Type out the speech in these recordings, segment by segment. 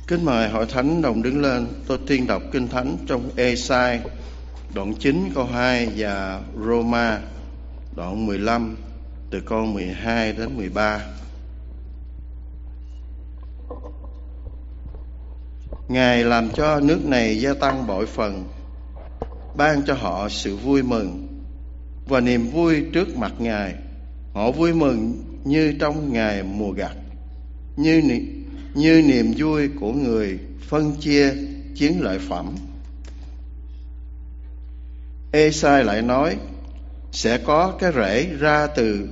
Kính mời hội thánh đồng đứng lên. Tôi tuyên đọc kinh thánh trong Ê-sai đoạn 9 câu 2 và Roma đoạn 15 từ câu 12 đến 13. Ngài làm cho nước này gia tăng bội phần, ban cho họ sự vui mừng và niềm vui trước mặt Ngài. Họ vui mừng như trong ngày mùa gặt, như niềm vui của người phân chia chiến lợi phẩm. Ê-sai lại nói, sẽ có cái rễ ra từ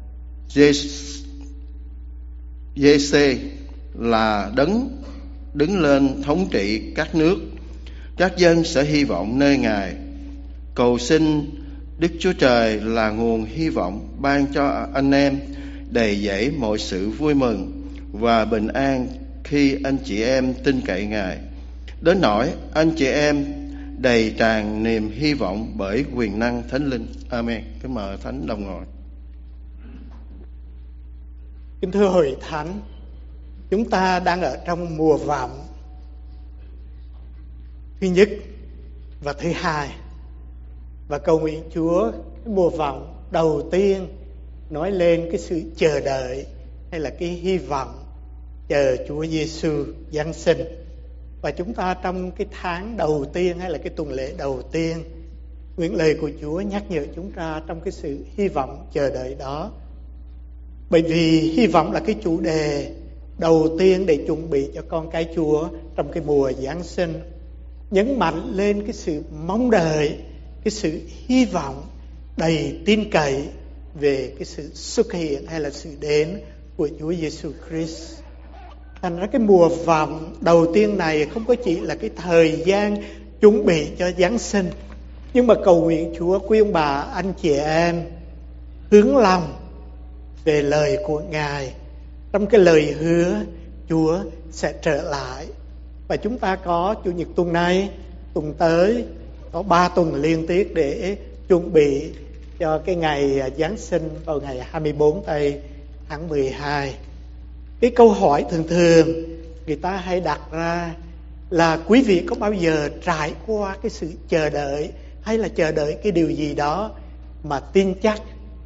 Giê-xê là đấng đứng lên thống trị các nước. Các dân sẽ hy vọng nơi Ngài. Cầu xin Đức Chúa Trời là nguồn hy vọng, ban cho anh em đầy dẫy mọi sự vui mừng và bình an khi anh chị em tin cậy Ngài, đến nỗi anh chị em đầy tràn niềm hy vọng bởi quyền năng Thánh Linh. Amen. Kính mời Thánh đồng ngồi. Kính thưa hội thánh, chúng ta đang ở trong mùa vọng thứ nhất và thứ hai, và cầu nguyện Chúa cái mùa vọng đầu tiên nói lên cái sự chờ đợi hay là cái hy vọng chờ Chúa Giêsu giáng sinh. Và chúng ta trong cái tháng đầu tiên hay là cái tuần lễ đầu tiên, nguyện lời của Chúa nhắc nhở chúng ta trong cái sự hy vọng chờ đợi đó. Bởi vì hy vọng là cái chủ đề đầu tiên để chuẩn bị cho con cái Chúa trong cái mùa Giáng sinh, nhấn mạnh lên cái sự mong đợi, cái sự hy vọng đầy tin cậy về cái sự xuất hiện hay là sự đến của Chúa Giêsu Christ. Thành ra cái mùa vọng đầu tiên này không có chỉ là cái thời gian chuẩn bị cho Giáng sinh, nhưng mà cầu nguyện Chúa quý ông bà anh chị em hướng lòng về lời của Ngài. Trong cái lời hứa Chúa sẽ trở lại. Và chúng ta có Chủ nhật tuần này, tuần tới, có 3 tuần liên tiếp để chuẩn bị cho cái ngày Giáng sinh vào ngày 24 tây tháng 12. Cái câu hỏi thường thường người ta hay đặt ra là quý vị có bao giờ trải qua cái sự chờ đợi hay là chờ đợi cái điều gì đó mà tin chắc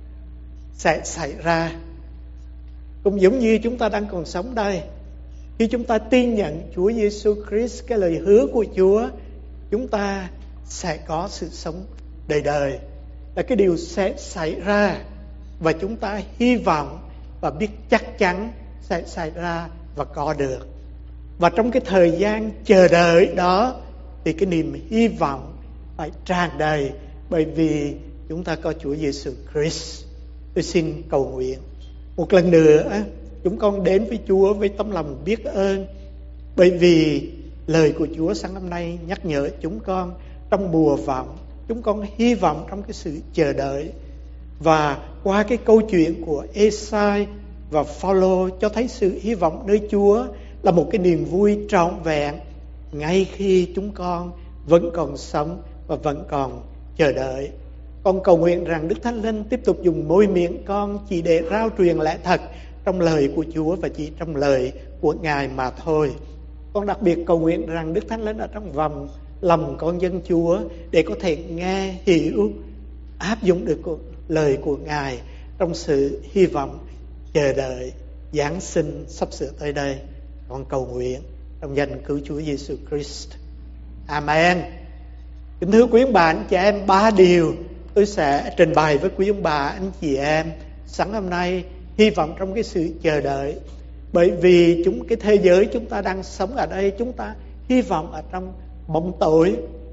sẽ xảy ra? Cũng giống như chúng ta đang còn sống đây, khi chúng ta tin nhận Chúa Giêsu Christ, cái lời hứa của Chúa, chúng ta sẽ có sự sống đời đời, là cái điều sẽ xảy ra và chúng ta hy vọng và biết chắc chắn sẽ xảy ra và có được. Và trong cái thời gian chờ đợi đó thì cái niềm hy vọng phải tràn đầy, bởi vì chúng ta có Chúa Giêsu Christ. Tôi xin cầu nguyện một lần nữa, chúng con đến với Chúa với tấm lòng biết ơn, bởi vì lời của Chúa sáng hôm nay nhắc nhở chúng con trong mùa vọng, chúng con hy vọng trong cái sự chờ đợi. Và qua cái câu chuyện của Ê-sai và Phao-lô cho thấy sự hy vọng nơi Chúa là một cái niềm vui trọn vẹn ngay khi chúng con vẫn còn sống và vẫn còn chờ đợi. Con cầu nguyện rằng Đức Thánh Linh tiếp tục dùng môi miệng con chỉ để rao truyền lẽ thật trong lời của Chúa và chỉ trong lời của Ngài mà thôi. Con đặc biệt cầu nguyện rằng Đức Thánh Linh ở trong vòng lòng con dân Chúa để có thể nghe, hiểu, áp dụng được lời của Ngài trong sự hy vọng chờ đợi Giáng sinh sắp sửa tới đây. Con cầu nguyện trong danh cứu Chúa Giêsu Christ. Amen. Kính thưa quý ông bà anh chị em, 3 điều tôi sẽ trình bày với quý ông bà anh chị em sáng hôm nay, hy vọng trong cái sự chờ đợi. Bởi vì cái thế giới chúng ta đang sống ở đây, chúng ta hy vọng ở trong bóng tối.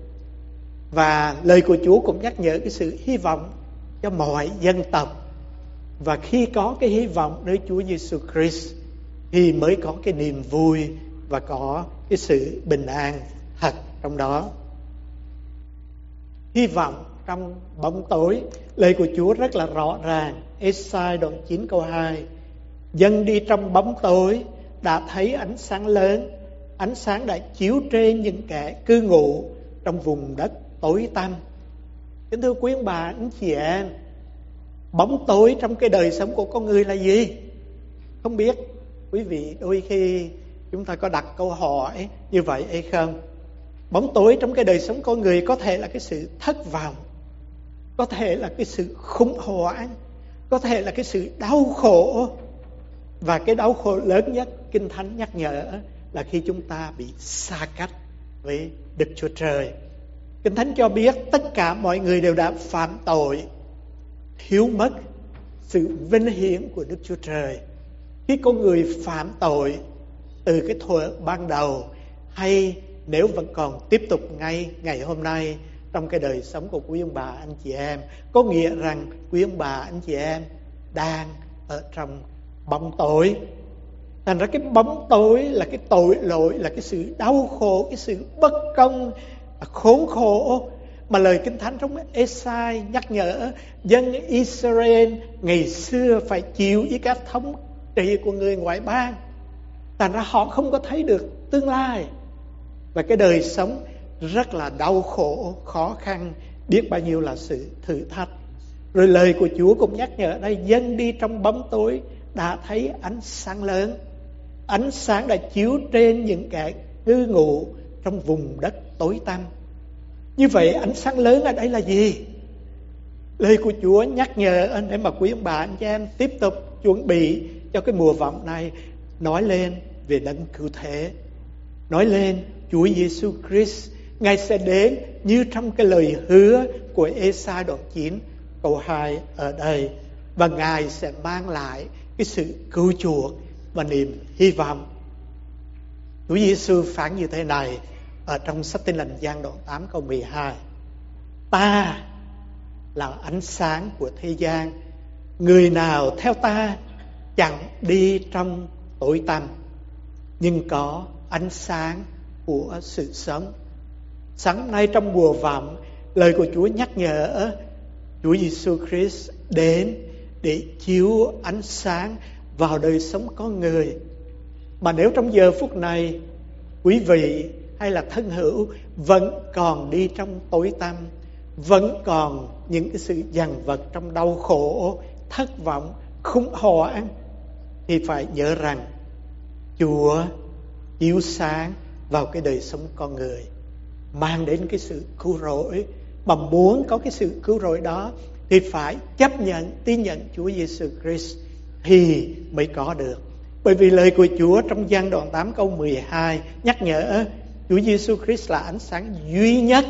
Và lời của Chúa cũng nhắc nhở cái sự hy vọng cho mọi dân tộc. Và khi có cái hy vọng nơi Chúa Giêsu Christ thì mới có cái niềm vui và có cái sự bình an thật trong đó. Hy vọng trong bóng tối, lời của Chúa rất là rõ ràng. Ê-sai đoạn 9 câu 2: Dân đi trong bóng tối đã thấy ánh sáng lớn, ánh sáng đã chiếu trên những kẻ cư ngụ trong vùng đất tối tăm. Kính thưa quý ông bà anh chị em, bóng tối trong cái đời sống của con người là gì? Không biết. Quý vị, đôi khi Chúng ta có đặt câu hỏi như vậy hay không? Bóng tối trong cái đời sống con người có thể là cái sự thất vọng, có thể là cái sự khủng hoảng, có thể là cái sự đau khổ. Và cái đau khổ lớn nhất Kinh Thánh nhắc nhở là khi chúng ta bị xa cách với Đức Chúa Trời. Kinh Thánh cho biết tất cả mọi người đều đã phạm tội, thiếu mất sự vinh hiển của Đức Chúa Trời. Khi con người phạm tội từ cái thuở ban đầu, hay nếu vẫn còn tiếp tục ngay ngày hôm nay trong cái đời sống của quý ông bà anh chị em, có nghĩa rằng quý ông bà anh chị em đang ở trong bóng tối. Thành ra cái bóng tối là cái tội lỗi, là cái sự đau khổ, cái sự bất công, khốn khổ mà lời Kinh Thánh trong Ê-sai nhắc nhở dân Israel ngày xưa phải chịu với các thống trị của người ngoại bang. Thành ra họ không có thấy được tương lai, và cái đời sống rất là đau khổ, khó khăn, biết bao nhiêu là sự thử thách. Rồi lời của Chúa cũng nhắc nhở đây, dân đi trong bóng tối đã thấy ánh sáng lớn. Ánh sáng đã chiếu trên những kẻ cư ngụ trong vùng đất tối tăm. Như vậy ánh sáng lớn ở đây là gì? Lời của Chúa nhắc nhở để mà quý ông bà anh chị em tiếp tục chuẩn bị cho cái mùa vọng này, nói lên về đấng cứu thế, nói lên Chúa Giêsu Christ. Ngài sẽ đến như trong cái lời hứa của Ê-sai đoạn 9 câu 2 ở đây, và Ngài sẽ mang lại cái sự cứu chuộc và niềm hy vọng. Chúa Giêsu phán như thế này ở trong sách Tin Lành Giăng đoạn 8 câu 12: Ta là ánh sáng của thế gian, người nào theo ta chẳng đi trong tối tăm, nhưng có ánh sáng của sự sống. Sáng nay trong mùa vọng, lời của Chúa nhắc nhở Chúa Giêsu Christ đến để chiếu ánh sáng vào đời sống con người. Mà nếu trong giờ phút này quý vị hay là thân hữu vẫn còn đi trong tối tăm, vẫn còn những cái sự dằn vặt trong đau khổ, thất vọng, khủng hoảng, thì phải nhớ rằng Chúa chiếu sáng vào cái đời sống con người, mang đến cái sự cứu rỗi. Mà muốn có cái sự cứu rỗi đó thì phải chấp nhận, tin nhận Chúa Giêsu Christ thì mới có được. Bởi vì lời của Chúa trong Giăng đoạn 8 câu 12 nhắc nhở Chúa Giêsu Christ là ánh sáng duy nhất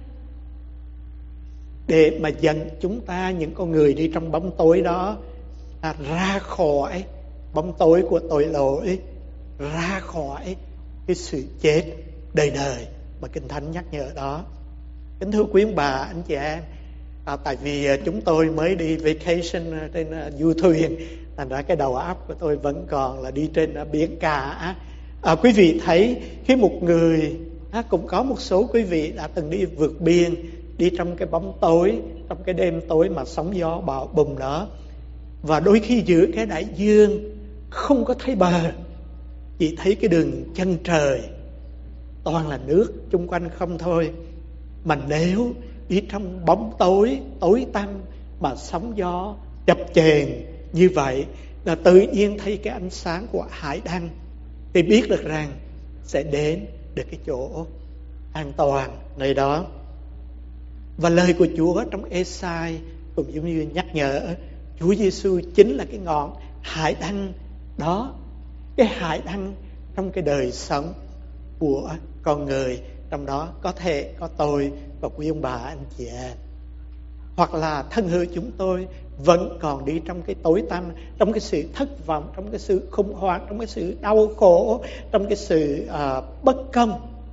để mà dẫn chúng ta, những con người đi trong bóng tối đó, ra khỏi bóng tối của tội lỗi, ra khỏi cái sự chết đời đời mà Kinh Thánh nhắc nhở đó. Kính thưa quý ông bà anh chị em, tại vì chúng tôi mới đi vacation trên du thuyền, thành ra cái đầu óc của tôi vẫn còn là đi trên biển cả. Quý vị thấy khi một người, cũng có một số quý vị đã từng đi vượt biên, đi trong cái bóng tối, trong cái đêm tối mà sóng gió bão bùng đó, và đôi khi giữa cái đại dương không có thấy bờ, chỉ thấy cái đường chân trời toàn là nước chung quanh không thôi. Mà nếu đi trong bóng tối tối tăm mà sóng gió chập chờn như vậy, là tự nhiên thấy cái ánh sáng của hải đăng, thì biết được rằng sẽ đến được cái chỗ an toàn nơi đó. Và lời của Chúa trong Ê-sai cũng giống như nhắc nhở Chúa Giêsu chính là cái ngọn hải đăng đó, cái hải đăng trong cái đời sống của con người. Trong đó có thể có tôi và quý ông bà anh chị em, hoặc là thân hữu chúng tôi vẫn còn đi trong cái tối tăm, trong cái sự thất vọng, trong cái sự khủng hoảng, trong cái sự đau khổ, trong cái sự bất công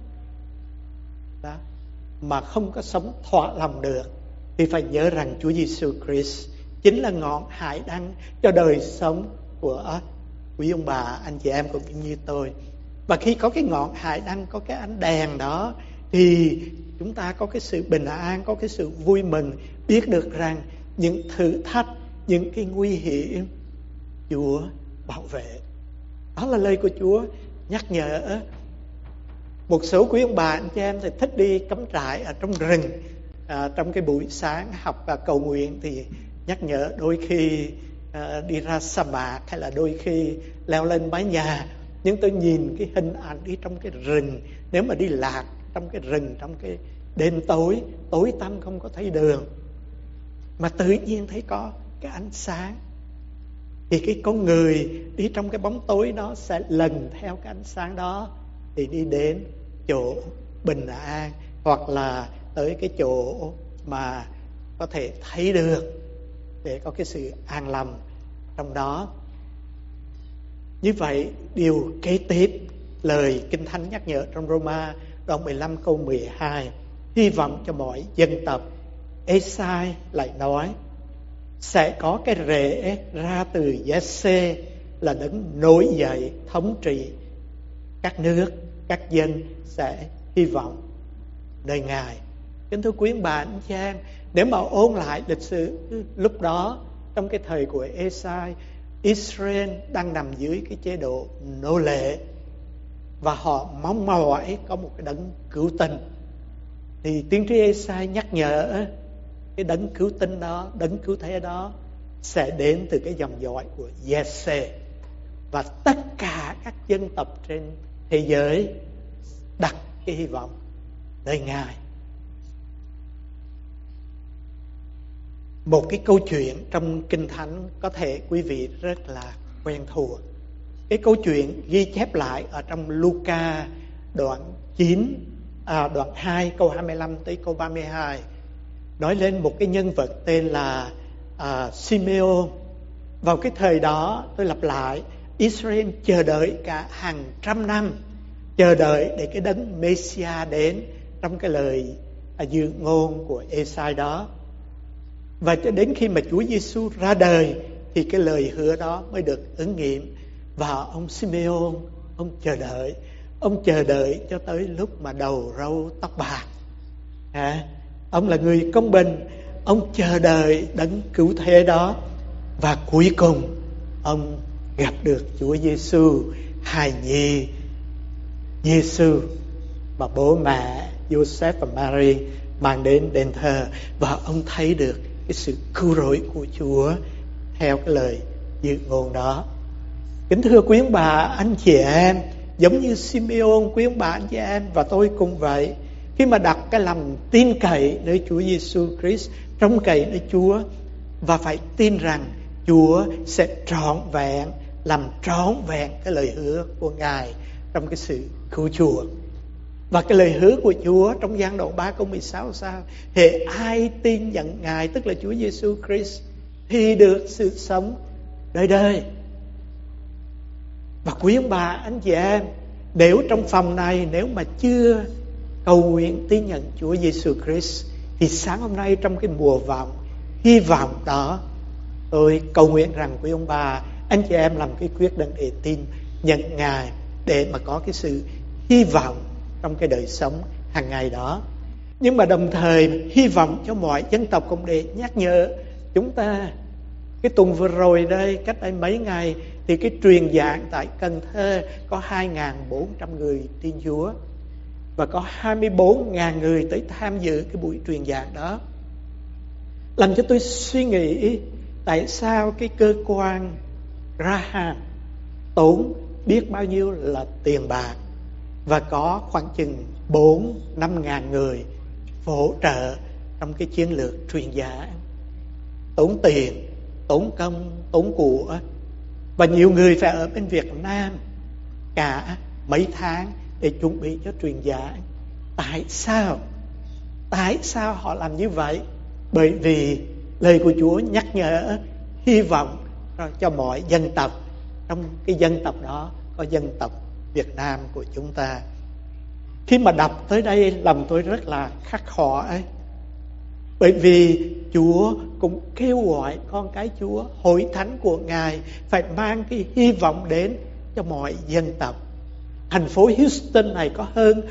đó, mà không có sống thỏa lòng được, thì phải nhớ rằng Chúa Giêsu Christ chính là ngọn hải đăng cho đời sống của quý ông bà anh chị em cũng như tôi. Và khi có cái ngọn hải đăng, có cái ánh đèn đó, thì chúng ta có cái sự bình an, có cái sự vui mừng, biết được rằng những thử thách, những cái nguy hiểm Chúa bảo vệ. Đó là lời của Chúa nhắc nhở. Một số quý ông bà anh chị em thì thích đi cắm trại ở trong rừng, trong cái buổi sáng học và cầu nguyện thì nhắc nhở đôi khi đi ra sa mạc, hay là đôi khi leo lên mái nhà Nhưng tôi nhìn cái hình ảnh đi trong cái rừng, nếu mà đi lạc trong cái rừng, trong cái đêm tối, tối tăm không có thấy đường, mà tự nhiên thấy có cái ánh sáng, thì cái con người đi trong cái bóng tối đó sẽ lần theo cái ánh sáng đó thì đi đến chỗ bình an, hoặc là tới cái chỗ mà có thể thấy được, để có cái sự an lòng trong đó. Như vậy, điều kế tiếp lời Kinh Thánh nhắc nhở trong Roma đoạn 15 câu 12, hy vọng cho mọi dân tộc. Ê-sai lại nói, sẽ có cái rễ ra từ Giê-xê là đấng nổi dậy thống trị các nước, các dân sẽ hy vọng nơi Ngài. Kính thưa quý bà anh chị em, nếu mà ôn lại lịch sử lúc đó, trong cái thời của Ê-sai, Israel đang nằm dưới cái chế độ nô lệ, và họ mong mỏi có một cái đấng cứu tinh. Thì tiên tri Ê-sai nhắc nhở cái đấng cứu tinh đó, đấng cứu thế đó sẽ đến từ cái dòng dõi của Giê-xê, và tất cả các dân tộc trên thế giới đặt cái hy vọng nơi Ngài. Một cái câu chuyện trong Kinh Thánh có thể quý vị rất là quen thuộc. Cái câu chuyện ghi chép lại ở trong Luca đoạn 2 câu 25 tới câu 32, nói lên một cái nhân vật tên là Simeon. Vào cái thời đó, tôi lặp lại, Israel chờ đợi cả hàng trăm năm, chờ đợi để cái đấng Messiah đến trong cái lời dự ngôn của Ê-sai đó. Và cho đến khi mà Chúa Giêsu ra đời thì cái lời hứa đó mới được ứng nghiệm. Và ông Simeon, ông chờ đợi cho tới lúc mà đầu râu tóc bạc. Ông là người công bình, ông chờ đợi đấng cứu thế đó, và cuối cùng ông gặp được Chúa Giêsu, hài nhi Giêsu mà bố mẹ Joseph và Mary mang đến đền thờ, và ông thấy được cái sự cứu rỗi của Chúa theo cái lời dự ngôn đó. Kính thưa quý ông bà anh chị em, giống như Simeon, quý ông bà anh chị em và tôi cùng vậy, khi mà đặt cái lòng tin cậy nơi Chúa Giêsu Christ, trông cậy nơi Chúa, và phải tin rằng Chúa sẽ trọn vẹn, làm trọn vẹn cái lời hứa của Ngài trong cái sự cứu chuộc. Và cái lời hứa của Chúa trong Giăng đoạn 3 câu 16 sao? Hễ ai tin nhận Ngài, tức là Chúa Giêsu Christ, thì được sự sống đời đời. Và quý ông bà anh chị em, nếu trong phòng này nếu mà chưa cầu nguyện tin nhận Chúa Giêsu Christ, thì sáng hôm nay trong cái mùa vọng, hy vọng đó, tôi cầu nguyện rằng quý ông bà anh chị em làm cái quyết định để tin nhận Ngài, để mà có cái sự hy vọng trong cái đời sống hàng ngày đó. Nhưng mà đồng thời hy vọng cho mọi dân tộc cũng để nhắc nhở chúng ta. Cái tuần vừa rồi đây, cách đây mấy ngày, thì cái truyền giảng tại Cần Thơ có 2.400 người tin Chúa, và có 24.000 người tới tham dự cái buổi truyền giảng đó. Làm cho tôi suy nghĩ tại sao cái cơ quan Graham tốn biết bao nhiêu là tiền bạc, và có khoảng chừng 4-5 ngàn người hỗ trợ trong cái chiến lược truyền giảng, tốn tiền, tốn công, tốn của, và nhiều người phải ở bên Việt Nam cả mấy tháng để chuẩn bị cho truyền giảng. Tại sao họ làm như vậy? Bởi vì lời của Chúa nhắc nhở hy vọng cho mọi dân tộc. Trong cái dân tộc đó có dân tộc Việt Nam của chúng ta. Khi mà đọc tới đây, lòng tôi rất là khắc khoải ấy. Bởi vì Chúa cũng kêu gọi con cái Chúa, hội thánh của Ngài phải mang cái hy vọng đến cho mọi dân tộc. Thành phố Houston này có hơn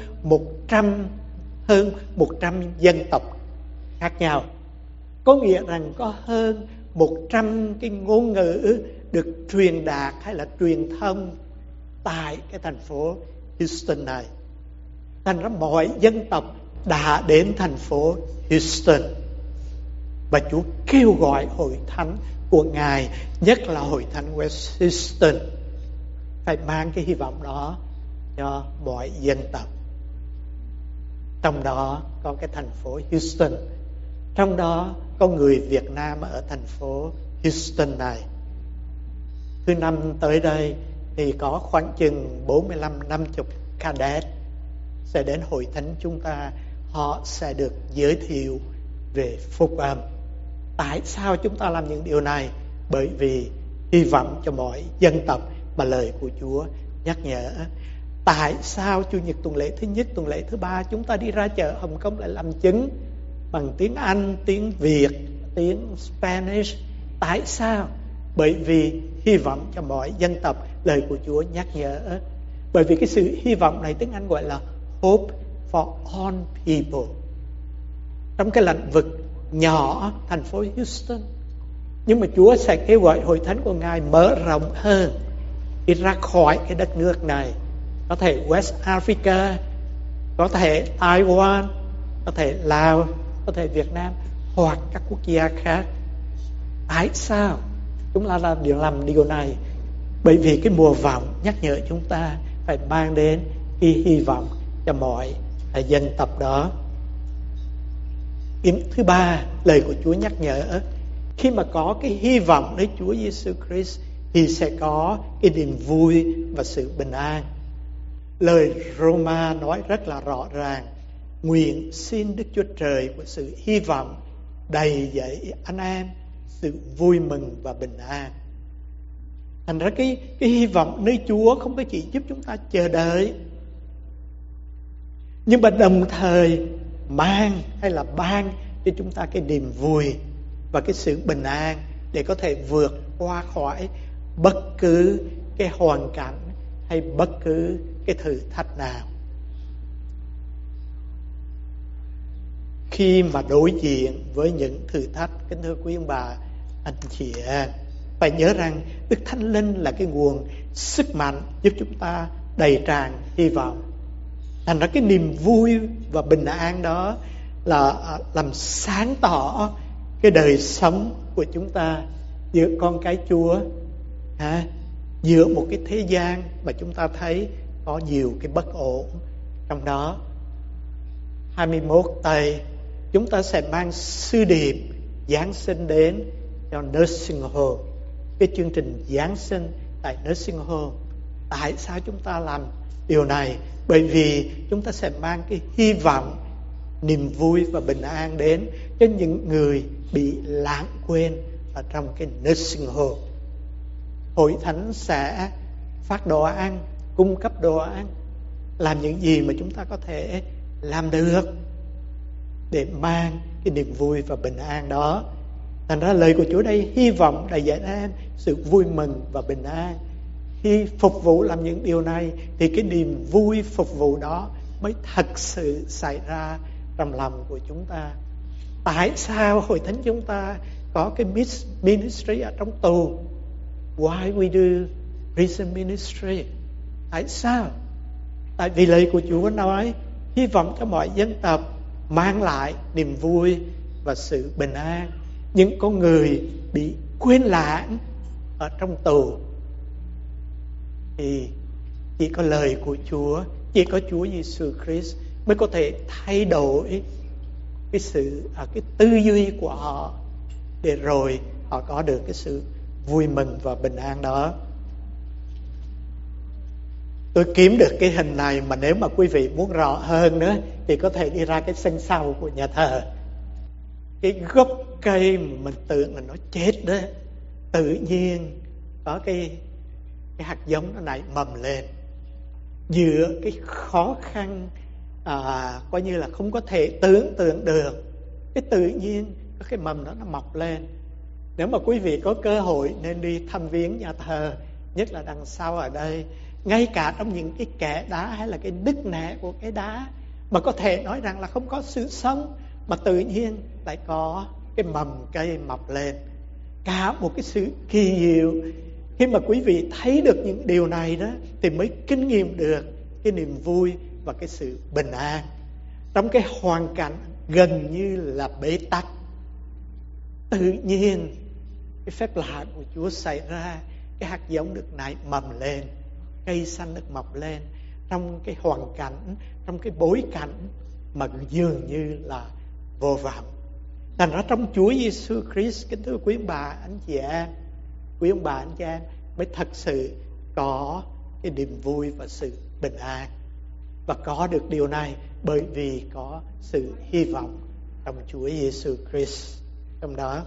100 dân tộc khác nhau. Có nghĩa rằng có hơn 100 cái ngôn ngữ được truyền đạt hay là truyền thông tại cái thành phố Houston này. Thành ra mọi dân tộc đã đến thành phố Houston, và Chúa kêu gọi hội thánh của Ngài, nhất là hội thánh West Houston, phải mang cái hy vọng đó cho mọi dân tộc. Trong đó có cái thành phố Houston, trong đó có người Việt Nam ở thành phố Houston này. Thứ năm tới đây thì có khoảng chừng 45-50 cadet sẽ đến hội thánh chúng ta. Họ sẽ được giới thiệu về phúc âm. Tại sao chúng ta làm những điều này? Bởi vì hy vọng cho mọi dân tộc mà lời của Chúa nhắc nhở. Tại sao Chủ nhật tuần lễ thứ nhất, tuần lễ thứ ba chúng ta đi ra chợ Hồng Kông lại làm chứng bằng tiếng Anh, tiếng Việt, tiếng Spanish? Tại sao? Bởi vì hy vọng cho mọi dân tộc, lời của Chúa nhắc nhở. Bởi vì cái sự hy vọng này tiếng Anh gọi là hope for all people. Trong cái lĩnh vực nhỏ thành phố Houston, nhưng mà Chúa sẽ kêu gọi hội thánh của Ngài mở rộng hơn, đi ra khỏi cái đất nước này. Có thể West Africa, có thể Taiwan, có thể Lào, có thể Việt Nam hoặc các quốc gia khác. Tại sao chúng ta làm điều này? Bởi vì cái mùa vọng nhắc nhở chúng ta phải mang đến cái hy vọng cho mọi dân tộc đó. Điểm thứ ba, lời của Chúa nhắc nhở, khi mà có cái hy vọng đến Chúa Giêsu Christ thì sẽ có cái niềm vui và sự bình an. Lời Roma nói rất là rõ ràng: nguyện xin Đức Chúa Trời của sự hy vọng đầy dẫy anh em sự vui mừng và bình an. Thành ra cái hy vọng nơi Chúa không có chỉ giúp chúng ta chờ đợi, nhưng mà đồng thời mang hay là ban cho chúng ta cái niềm vui và cái sự bình an để có thể vượt qua khỏi bất cứ cái hoàn cảnh hay bất cứ cái thử thách nào. Khi mà đối diện với những thử thách, kính thưa quý ông bà, anh chị em, phải nhớ rằng Đức Thánh Linh là cái nguồn sức mạnh giúp chúng ta đầy tràn hy vọng. Thành ra cái niềm vui và bình an đó là làm sáng tỏ cái đời sống của chúng ta giữa con cái Chúa, giữa một cái thế gian mà chúng ta thấy có nhiều cái bất ổn trong đó. 21 Tây chúng ta sẽ mang sứ điệp Giáng sinh đến cho nursing home, cái chương trình Giáng sinh tại nursing home. Tại sao chúng ta làm điều này? Bởi vì chúng ta sẽ mang cái hy vọng, niềm vui và bình an đến cho những người bị lãng quên ở trong cái nursing home. Hội thánh sẽ phát đồ ăn, cung cấp đồ ăn, làm những gì mà chúng ta có thể làm được để mang cái niềm vui và bình an đó. Thành ra lời của Chúa đây hy vọng đầy dẫy em sự vui mừng và bình an. Khi phục vụ làm những điều này thì cái niềm vui phục vụ đó mới thật sự xảy ra trong lòng của chúng ta. Tại sao hội thánh chúng ta có cái ministry ở trong tù? Why we do prison ministry? Tại sao? Tại vì lời của Chúa nói hy vọng cho mọi dân tộc, mang lại niềm vui và sự bình an. Những con người bị quên lãng ở trong tù thì chỉ có lời của Chúa, chỉ có Chúa Giêsu Christ mới có thể thay đổi cái tư duy của họ, để rồi họ có được cái sự vui mừng và bình an đó. Tôi kiếm được cái hình này, mà nếu mà quý vị muốn rõ hơn nữa thì có thể đi ra cái sân sau của nhà thờ. Cái gốc cây mà mình tưởng là nó chết đó, tự nhiên có cái hạt giống nó nảy mầm lên. Giữa cái khó khăn coi như là không có thể tưởng tượng được, cái tự nhiên cái mầm đó nó mọc lên. Nếu mà quý vị có cơ hội nên đi thăm viếng nhà thờ, nhất là đằng sau ở đây, ngay cả trong những cái kẽ đá hay là cái nứt nẻ của cái đá mà có thể nói rằng là không có sự sống, mà tự nhiên lại có cái mầm cây mọc lên. Cả một cái sự kỳ diệu. Khi mà quý vị thấy được những điều này đó thì mới kinh nghiệm được cái niềm vui và cái sự bình an trong cái hoàn cảnh gần như là bế tắc. Tự nhiên cái phép lạ của Chúa xảy ra, cái hạt giống được nảy mầm lên, cây xanh được mọc lên trong cái hoàn cảnh, trong cái bối cảnh mà dường như là vô vọng. Thành ra trong Chúa Giêsu Christ, kính thưa quý ông bà, anh chị em, quý ông bà, anh chị em, mới thật sự có cái niềm vui và sự bình an. Và có được điều này bởi vì có sự hy vọng trong Chúa Giêsu Christ trong đó.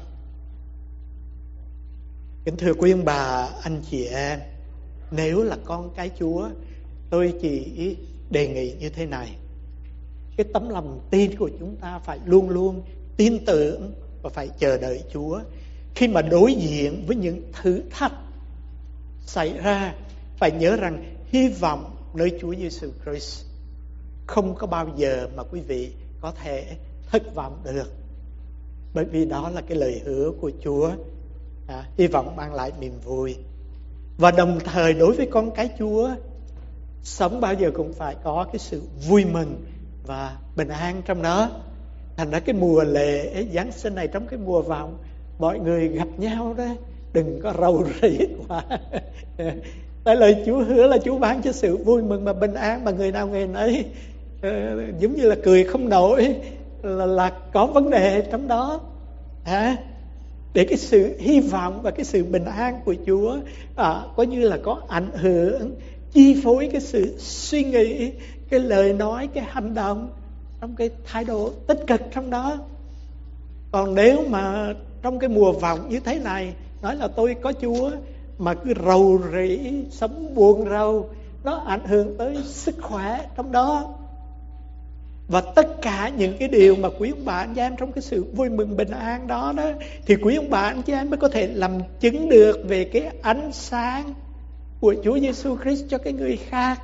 Kính thưa quý ông bà, anh chị em, nếu là con cái Chúa, tôi chỉ đề nghị như thế này: cái tấm lòng tin của chúng ta phải luôn luôn tin tưởng và phải chờ đợi Chúa. Khi mà đối diện với những thử thách xảy ra, phải nhớ rằng hy vọng nơi Chúa Giêsu Christ không có bao giờ mà quý vị có thể thất vọng được, bởi vì đó là cái lời hứa của Chúa. Hy vọng mang lại niềm vui. Và đồng thời đối với con cái Chúa, sống bao giờ cũng phải có cái sự vui mừng và bình an trong đó. Thành ra cái mùa lễ Giáng sinh này, trong cái mùa vọng, mọi người gặp nhau đó, đừng có rầu rĩ quá. Tại lời Chúa hứa là Chúa ban cho sự vui mừng và bình an, mà người nào người nấy giống như là cười không nổi, là có vấn đề trong đó. Để cái sự hy vọng và cái sự bình an của Chúa có như là có ảnh hưởng, chi phối cái sự suy nghĩ, cái lời nói, cái hành động, trong cái thái độ tích cực trong đó. Còn nếu mà trong cái mùa vọng như thế này, nói là tôi có Chúa mà cứ rầu rĩ, sống buồn rầu, nó ảnh hưởng tới sức khỏe trong đó. Và tất cả những cái điều mà quý ông bà anh chị em trong cái sự vui mừng bình an đó thì quý ông bà anh chị em mới có thể làm chứng được về cái ánh sáng của Chúa Giêsu Christ cho cái người khác.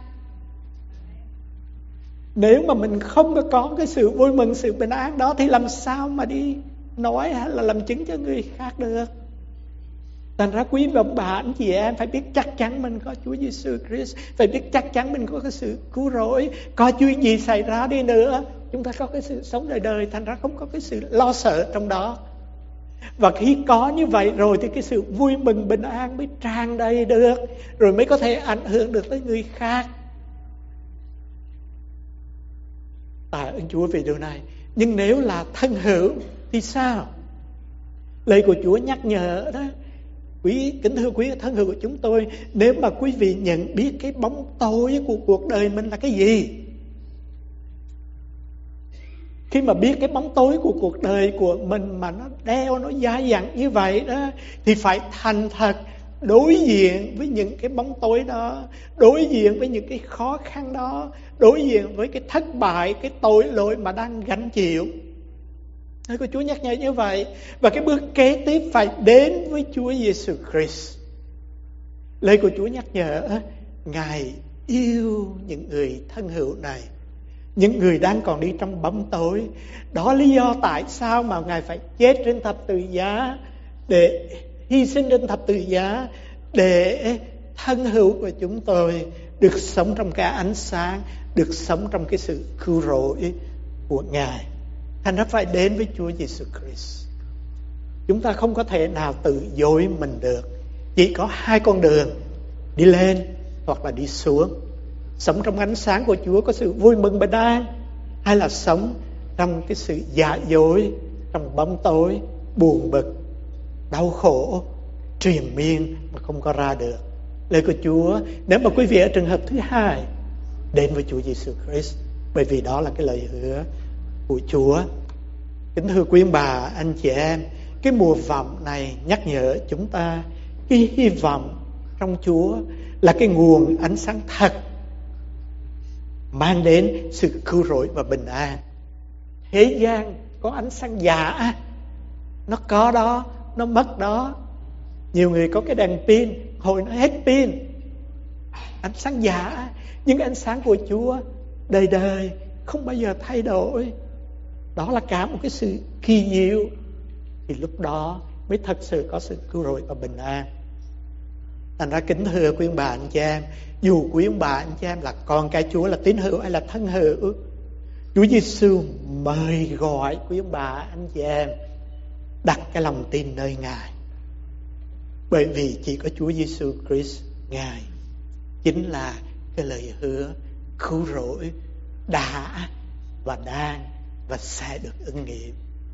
Nếu mà mình không có cái sự vui mừng, sự bình an đó, thì làm sao mà đi nói hay là làm chứng cho người khác được? Thành ra quý ông bà anh chị em phải biết chắc chắn mình có Chúa Giêsu Christ, phải biết chắc chắn mình có cái sự cứu rỗi. Có chuyện gì xảy ra đi nữa, chúng ta có cái sự sống đời đời, thành ra không có cái sự lo sợ trong đó. Và khi có như vậy rồi thì cái sự vui mừng bình an mới tràn đầy được, rồi mới có thể ảnh hưởng được tới người khác. Tạ ơn Chúa vì điều này. Nhưng nếu là thân hữu thì sao? Lời của Chúa nhắc nhở đó, kính thưa quý thân hữu của chúng tôi, nếu mà quý vị nhận biết cái bóng tối của cuộc đời mình là cái gì, khi mà biết cái bóng tối của cuộc đời của mình mà nó đeo, nó dai dẳng như vậy đó, thì phải thành thật đối diện với những cái bóng tối đó, đối diện với những cái khó khăn đó, đối diện với cái thất bại, cái tội lỗi mà đang gánh chịu. Lời của Chúa nhắc nhở như vậy. Và cái bước kế tiếp phải đến với Chúa Giêsu Christ. Lời của Chúa nhắc nhở Ngài yêu những người thân hữu này, những người đang còn đi trong bóng tối. Đó lý do tại sao mà Ngài phải chết trên thập tự giá, để hy sinh trên thập tự giá, để thân hữu của chúng tôi được sống trong cái ánh sáng, được sống trong cái sự cứu rỗi của Ngài. Thành ra phải đến với Chúa Giêsu Christ. Chúng ta không có thể nào tự dối mình được. Chỉ có hai con đường, đi lên hoặc là đi xuống. Sống trong ánh sáng của Chúa có sự vui mừng bình an, hay là sống trong cái sự giả dối, trong bóng tối, buồn bực, đau khổ, triền miên mà không có ra được. Lời của Chúa, nếu mà quý vị ở trường hợp thứ hai, đến với Chúa Giêsu Christ, bởi vì đó là cái lời hứa của Chúa. Kính thưa quý ông bà, anh chị em, cái mùa vọng này nhắc nhở chúng ta cái hy vọng trong Chúa là cái nguồn ánh sáng thật, mang đến sự cứu rỗi và bình an. Thế gian có ánh sáng giả, nó có đó, nó mất đó. Nhiều người có cái đèn pin, hồi nó hết pin, ánh sáng giả. Nhưng ánh sáng của Chúa đời đời không bao giờ thay đổi. Đó là cả một cái sự kỳ diệu. Thì lúc đó mới thật sự có sự cứu rỗi và bình an. Thành ra kính thưa quý ông bà anh chị em, dù quý ông bà anh chị em là con cái Chúa, là tín hữu hay là thân hữu, Chúa Giêsu mời gọi quý ông bà anh chị em đặt cái lòng tin nơi Ngài. Bởi vì chỉ có Chúa Giêsu Christ, Ngài chính là cái lời hứa cứu rỗi đã và đang và sẽ được ứng nghiệm.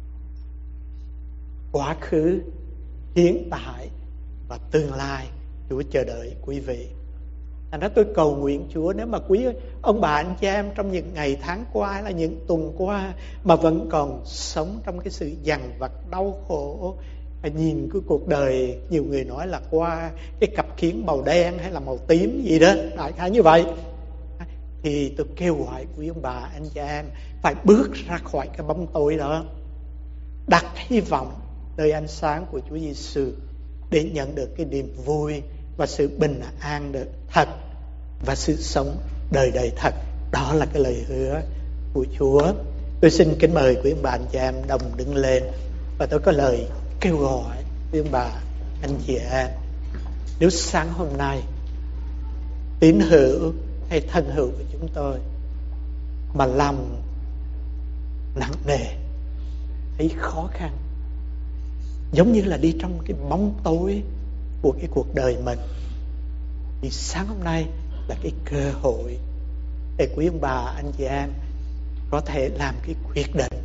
Quá khứ, hiện tại và tương lai Chúa chờ đợi quý vị. Thành ra tôi cầu nguyện Chúa, nếu mà quý ông bà anh chị em trong những ngày tháng qua hay là những tuần qua mà vẫn còn sống trong cái sự dằn vặt đau khổ, và nhìn cái cuộc đời, nhiều người nói là qua cái cặp kiến màu đen hay là màu tím gì đó, đại khái như vậy, thì tôi kêu gọi quý ông bà anh chị em phải bước ra khỏi cái bóng tối đó, đặt hy vọng nơi ánh sáng của Chúa Giêsu để nhận được cái niềm vui và sự bình an được thật và sự sống đời đời thật. Đó là cái lời hứa của Chúa. Tôi xin kính mời quý ông bà anh chị em đồng đứng lên, và tôi có lời kêu gọi quý ông bà anh chị em. Nếu sáng hôm nay tín hữu hay thân hữu của chúng tôi mà lòng nặng nề, thấy khó khăn, giống như là đi trong cái bóng tối của cái cuộc đời mình, thì sáng hôm nay là cái cơ hội để quý ông bà anh chị em có thể làm cái quyết định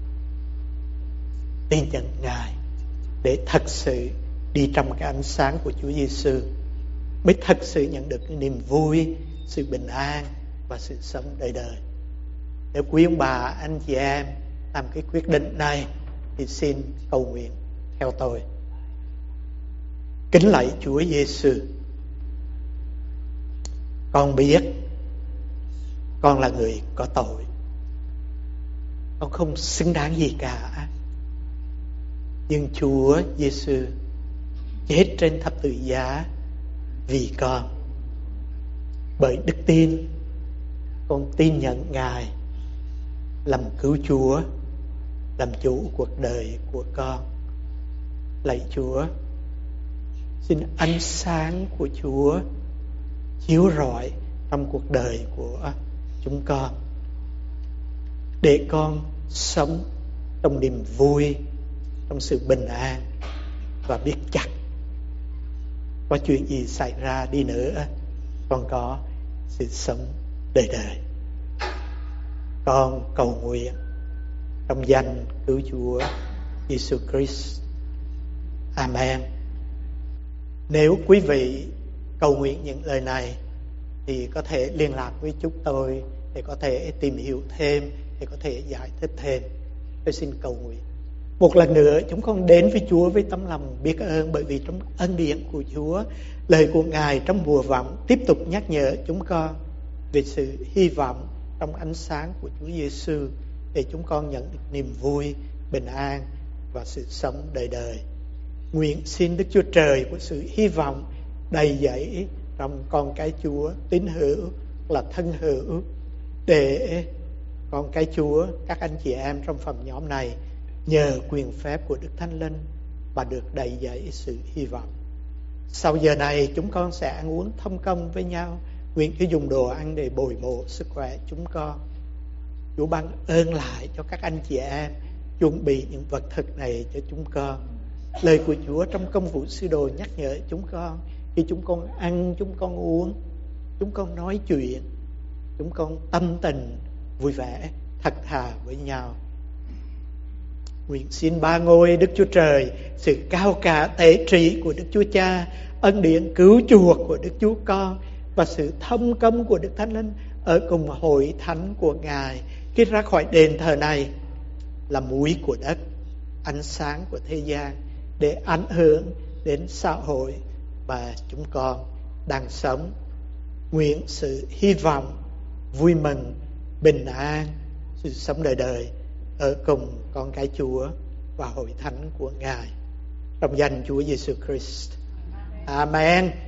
tin nhận Ngài, để thật sự đi trong cái ánh sáng của Chúa Giêsu, mới thật sự nhận được cái niềm vui, sự bình an và sự sống đời đời. Nếu quý ông bà anh chị em làm cái quyết định này thì xin cầu nguyện theo tôi. Kính lạy Chúa Giêsu, con biết con là người có tội, con không xứng đáng gì cả, nhưng Chúa Giêsu chết trên thập tự giá vì con. Bởi đức tin, con tin nhận Ngài làm cứu Chúa, làm chủ cuộc đời của con. Lạy Chúa, xin ánh sáng của Chúa chiếu rọi trong cuộc đời của chúng con, để con sống trong niềm vui, trong sự bình an, và biết chắc có chuyện gì xảy ra đi nữa, con có sự sống đời đời. Con cầu nguyện trong danh cứu Chúa Giêsu Christ. Amen. Nếu quý vị cầu nguyện những lời này thì có thể liên lạc với chúng tôi để có thể tìm hiểu thêm, để có thể giải thích thêm. Tôi xin cầu nguyện. Một lần nữa chúng con đến với Chúa với tấm lòng biết ơn, bởi vì trong ân điển của Chúa, lời của Ngài trong mùa vọng tiếp tục nhắc nhở chúng con về sự hy vọng trong ánh sáng của Chúa Giêsu, để chúng con nhận được niềm vui, bình an và sự sống đời đời. Nguyện xin Đức Chúa Trời của sự hy vọng đầy dẫy trong con cái Chúa tín hữu là thân hữu, để con cái Chúa, các anh chị em trong phòng nhóm này nhờ quyền phép của Đức Thánh Linh và được đầy dẫy sự hy vọng. Sau giờ này chúng con sẽ ăn uống thông công với nhau. Nguyện Chúa dùng đồ ăn để bồi bổ sức khỏe chúng con. Chúa ban ơn lại cho các anh chị em chuẩn bị những vật thực này cho chúng con. Lời của Chúa trong công vụ sứ đồ nhắc nhở chúng con, khi chúng con ăn, chúng con uống, chúng con nói chuyện, chúng con tâm tình vui vẻ, thật thà với nhau. Nguyện xin ba ngôi Đức Chúa Trời, sự cao cả tế trị của Đức Chúa Cha, ân điển cứu chuộc của Đức Chúa Con và sự thông công của Đức Thánh Linh ở cùng hội thánh của Ngài khi ra khỏi đền thờ này, là muối của đất, ánh sáng của thế gian, để ảnh hưởng đến xã hội mà chúng con đang sống. Nguyện sự hy vọng, vui mừng, bình an, sự sống đời đời ở cùng con cái Chúa và hội thánh của Ngài. Trong danh Chúa Giêsu Christ. Amen.